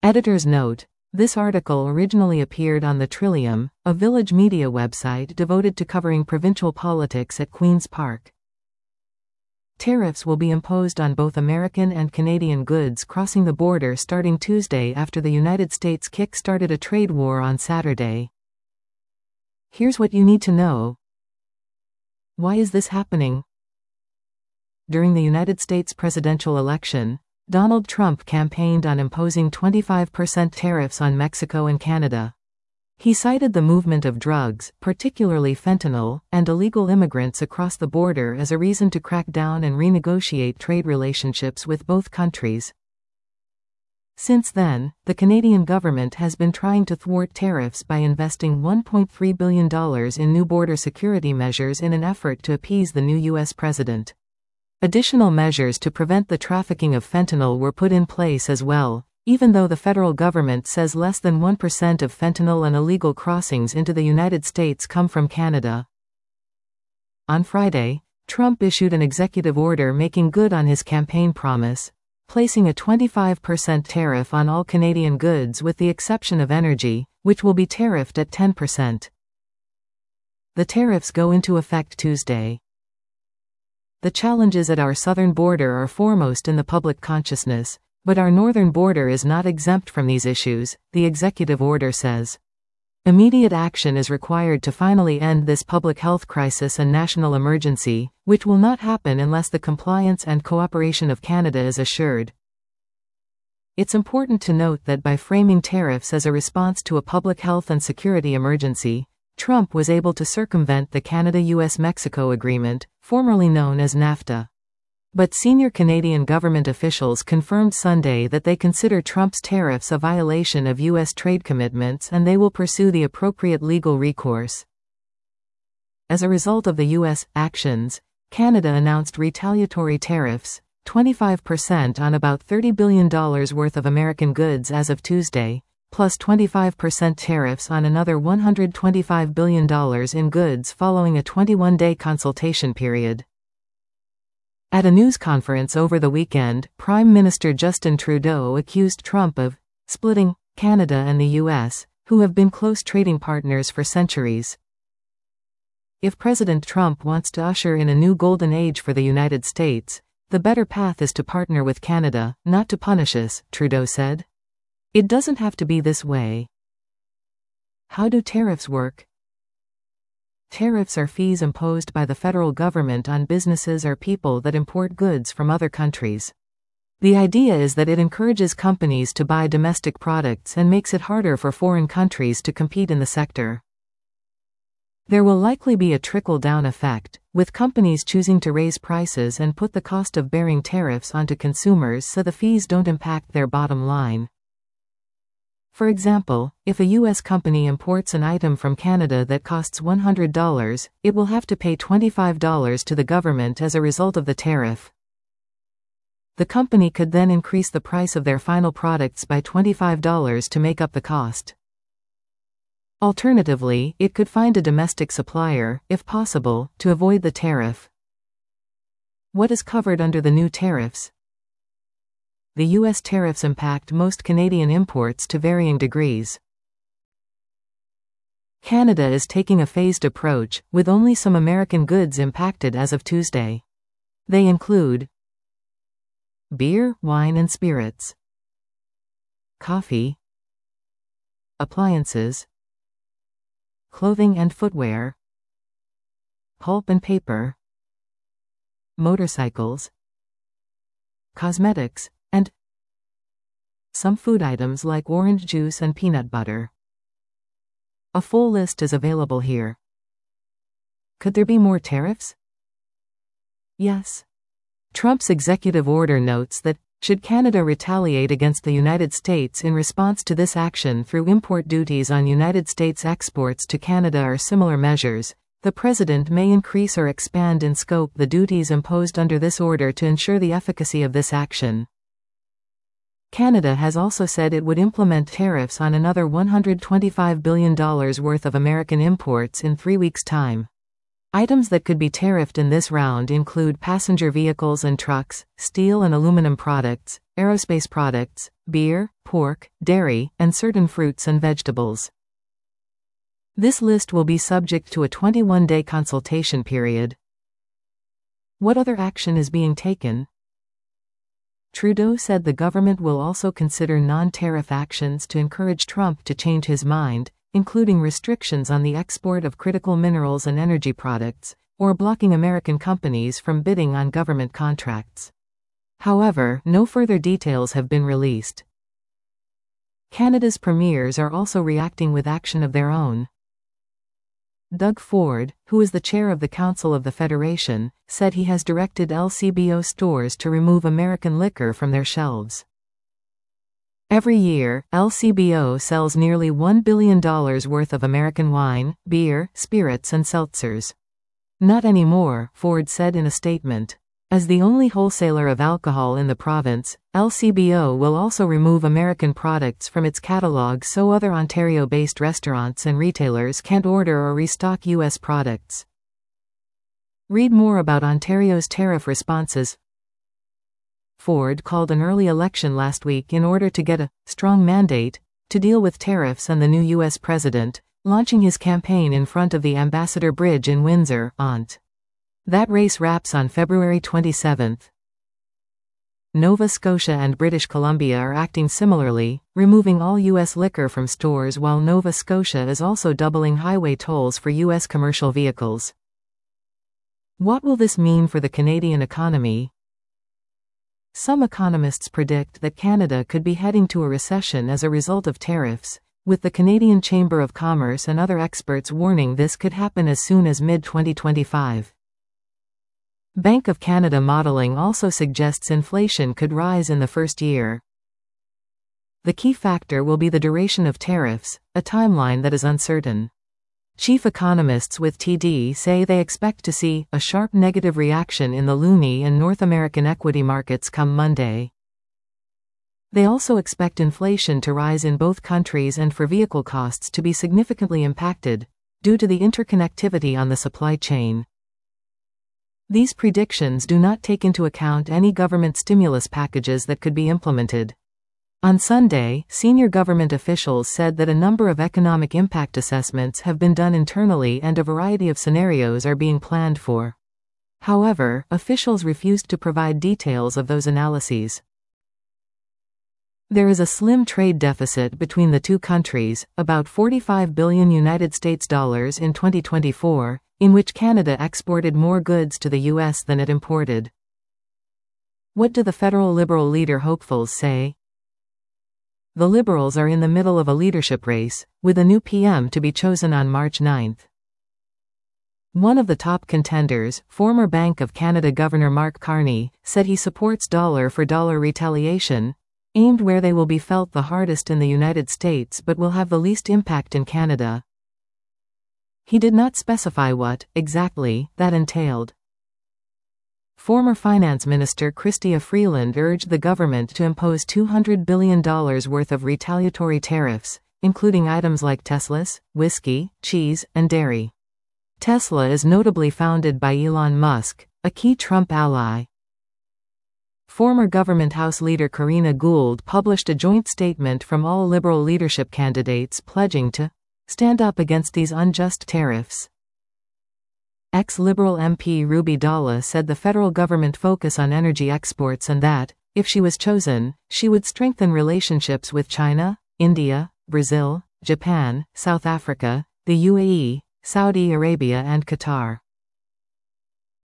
Editor's note: this article originally appeared on the Trillium, a Village media website devoted to covering provincial politics at Queen's Park. Tariffs will be imposed on both American and Canadian goods crossing the border starting Tuesday after the United States kick-started a trade war on Saturday. Here's what you need to know. Why is this happening? During the United States presidential election, Donald Trump campaigned on imposing 25% tariffs on Mexico and Canada. He cited the movement of drugs, particularly fentanyl, and illegal immigrants across the border as a reason to crack down and renegotiate trade relationships with both countries. Since then, the Canadian government has been trying to thwart tariffs by investing $1.3 billion in new border security measures in an effort to appease the new U.S. president. Additional measures to prevent the trafficking of fentanyl were put in place as well, even though the federal government says less than 1% of fentanyl and illegal crossings into the United States come from Canada. On Friday, Trump issued an executive order making good on his campaign promise, placing a 25% tariff on all Canadian goods with the exception of energy, which will be tariffed at 10%. The tariffs go into effect Tuesday. The challenges at our southern border are foremost in the public consciousness, but our northern border is not exempt from these issues, the executive order says. Immediate action is required to finally end this public health crisis and national emergency, which will not happen unless the compliance and cooperation of Canada is assured. It's important to note that by framing tariffs as a response to a public health and security emergency, Trump was able to circumvent the Canada-US-Mexico agreement, formerly known as NAFTA. But senior Canadian government officials confirmed Sunday that they consider Trump's tariffs a violation of U.S. trade commitments and they will pursue the appropriate legal recourse. As a result of the U.S. actions, Canada announced retaliatory tariffs, 25% on about $30 billion worth of American goods as of Tuesday, plus 25% tariffs on another $125 billion in goods following a 21-day consultation period. At a news conference over the weekend, Prime Minister Justin Trudeau accused Trump of splitting Canada and the U.S., who have been close trading partners for centuries. If President Trump wants to usher in a new golden age for the United States, the better path is to partner with Canada, not to punish us, Trudeau said. It doesn't have to be this way. How do tariffs work? Tariffs are fees imposed by the federal government on businesses or people that import goods from other countries. The idea is that it encourages companies to buy domestic products and makes it harder for foreign countries to compete in the sector. There will likely be a trickle-down effect, with companies choosing to raise prices and put the cost of bearing tariffs onto consumers so the fees don't impact their bottom line. For example, if a U.S. company imports an item from Canada that costs $100, it will have to pay $25 to the government as a result of the tariff. The company could then increase the price of their final products by $25 to make up the cost. Alternatively, it could find a domestic supplier, if possible, to avoid the tariff. What is covered under the new tariffs? The U.S. tariffs impact most Canadian imports to varying degrees. Canada is taking a phased approach, with only some American goods impacted as of Tuesday. They include beer, wine and spirits, coffee, appliances, clothing and footwear, pulp and paper, motorcycles, cosmetics, and some food items like orange juice and peanut butter. A full list is available here. Could there be more tariffs? Yes. Trump's executive order notes that, should Canada retaliate against the United States in response to this action through import duties on United States exports to Canada or similar measures, the President may increase or expand in scope the duties imposed under this order to ensure the efficacy of this action. Canada has also said it would implement tariffs on another $125 billion worth of American imports in 3 weeks' time. Items that could be tariffed in this round include passenger vehicles and trucks, steel and aluminum products, aerospace products, beer, pork, dairy, and certain fruits and vegetables. This list will be subject to a 21-day consultation period. What other action is being taken? Trudeau said the government will also consider non-tariff actions to encourage Trump to change his mind, including restrictions on the export of critical minerals and energy products, or blocking American companies from bidding on government contracts. However, no further details have been released. Canada's premiers are also reacting with action of their own. Doug Ford, who is the chair of the Council of the Federation, said he has directed LCBO stores to remove American liquor from their shelves. Every year, LCBO sells nearly $1 billion worth of American wine, beer, spirits and seltzers. Not anymore, Ford said in a statement. As the only wholesaler of alcohol in the province, LCBO will also remove American products from its catalog so other Ontario-based restaurants and retailers can't order or restock U.S. products. Read more about Ontario's tariff responses. Ford called an early election last week in order to get a strong mandate to deal with tariffs and the new U.S. president, launching his campaign in front of the Ambassador Bridge in Windsor, Ont. That race wraps on February 27. Nova Scotia and British Columbia are acting similarly, removing all U.S. liquor from stores, while Nova Scotia is also doubling highway tolls for U.S. commercial vehicles. What will this mean for the Canadian economy? Some economists predict that Canada could be heading to a recession as a result of tariffs, with the Canadian Chamber of Commerce and other experts warning this could happen as soon as mid-2025. Bank of Canada modeling also suggests inflation could rise in the first year. The key factor will be the duration of tariffs, a timeline that is uncertain. Chief economists with TD say they expect to see a sharp negative reaction in the loonie and North American equity markets come Monday. They also expect inflation to rise in both countries and for vehicle costs to be significantly impacted, due to the interconnectivity on the supply chain. These predictions do not take into account any government stimulus packages that could be implemented. On Sunday, senior government officials said that a number of economic impact assessments have been done internally and a variety of scenarios are being planned for. However, officials refused to provide details of those analyses. There is a slim trade deficit between the two countries, about $45 billion United States dollars in 2024, in which Canada exported more goods to the U.S. than it imported. What do the federal Liberal leader hopefuls say? The Liberals are in the middle of a leadership race, with a new PM to be chosen on March 9. One of the top contenders, former Bank of Canada Governor Mark Carney, said he supports dollar-for-dollar retaliation, aimed where they will be felt the hardest in the United States but will have the least impact in Canada. He did not specify what, exactly, that entailed. Former Finance Minister Chrystia Freeland urged the government to impose $200 billion worth of retaliatory tariffs, including items like Teslas, whiskey, cheese, and dairy. Tesla is notably founded by Elon Musk, a key Trump ally. Former Government House leader Karina Gould published a joint statement from all Liberal leadership candidates pledging to stand up against these unjust tariffs. Ex-Liberal MP Ruby Dalla said the federal government focus on energy exports and that, if she was chosen, she would strengthen relationships with China, India, Brazil, Japan, South Africa, the UAE, Saudi Arabia and Qatar.